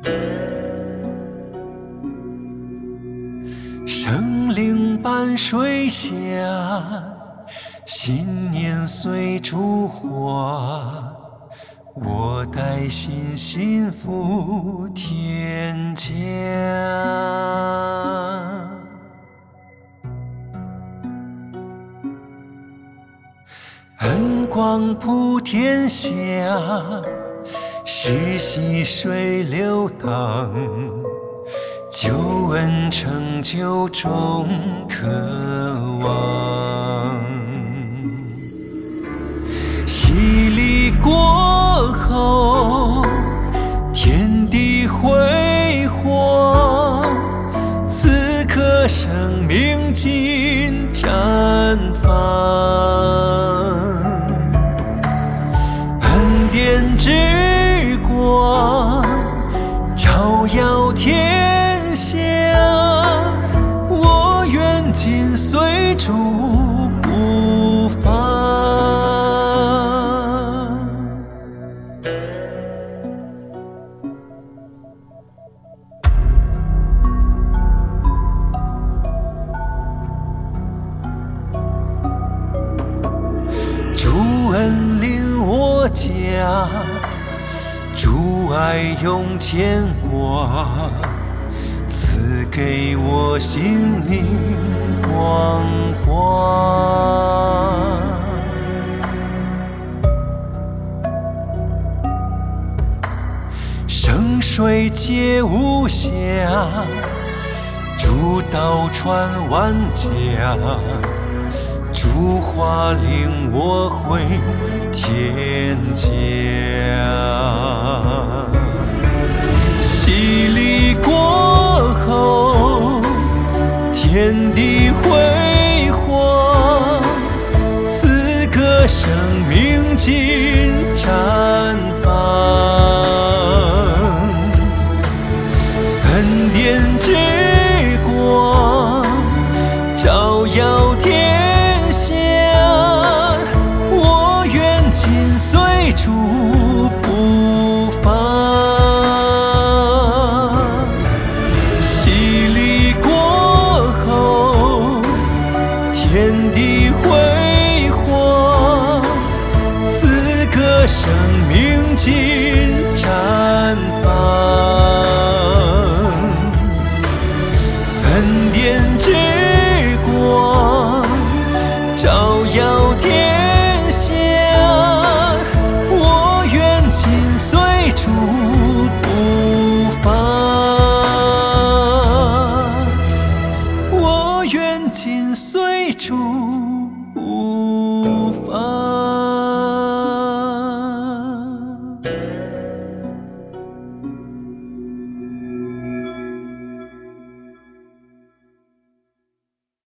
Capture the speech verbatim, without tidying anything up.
生灵伴水下，新年随烛花。我带心幸福天家，恩光普天下，是溪水流淌，救恩成就众渴望。洗礼过后，天地辉煌，此刻生命尽绽放。恩典之光照耀天下，我愿紧随主不放。主恩临我家，主爱永牵挂，赐给我心灵光华。生水皆无瑕，主道传万家，主话领我回天家。洗礼过后，天地辉煌，此刻生命尽绽放。恩典之光照耀天下，我愿紧随主不放。洗礼过后，天地辉煌，此刻生命尽绽放。